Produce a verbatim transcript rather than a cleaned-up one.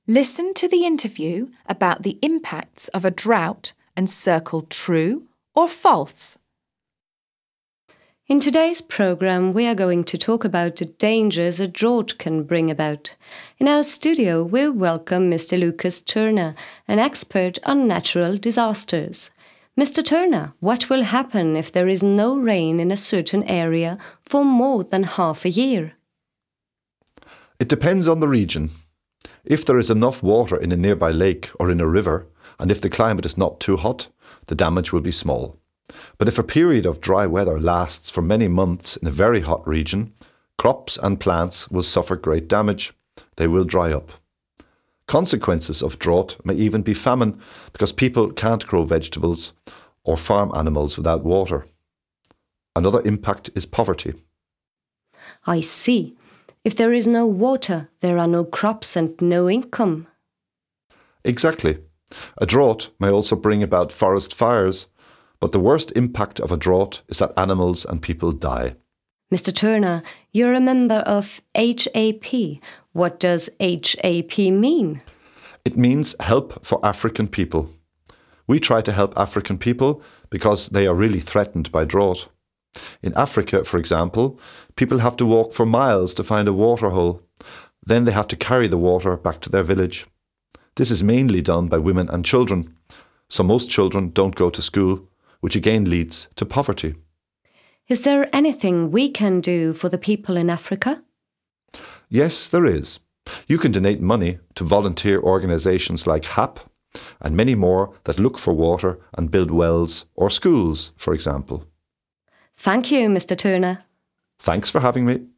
Listen to the interview about the impacts of a drought and circle true or false. In today's programme, we are going to talk about the dangers a drought can bring about. In our studio, we welcome Mister Lucas Turner, an expert on natural disasters. Mister Turner, what will happen if there is no rain in a certain area for more than half a year? It depends on the region. If there is enough water in a nearby lake or in a river, and if the climate is not too hot, the damage will be small. But if a period of dry weather lasts for many months in a very hot region, crops and plants will suffer great damage. They will dry up. Consequences of drought may even be famine because people can't grow vegetables or farm animals without water. Another impact is poverty. I see. If there is no water, there are no crops and no income. Exactly. A drought may also bring about forest fires, but the worst impact of a drought is that animals and people die. Mister Turner, you're a member of H A P. What does H A P mean? It means Help for African People. We try to help African people because they are really threatened by drought. In Africa, for example, people have to walk for miles to find a water hole. Then they have to carry the water back to their village. This is mainly done by women and children, so most children don't go to school, which again leads to poverty. Is there anything we can do for the people in Africa? Yes, there is. You can donate money to volunteer organisations like H A P and many more that look for water and build wells or schools, for example. Thank you, Mister Turner. Thanks for having me.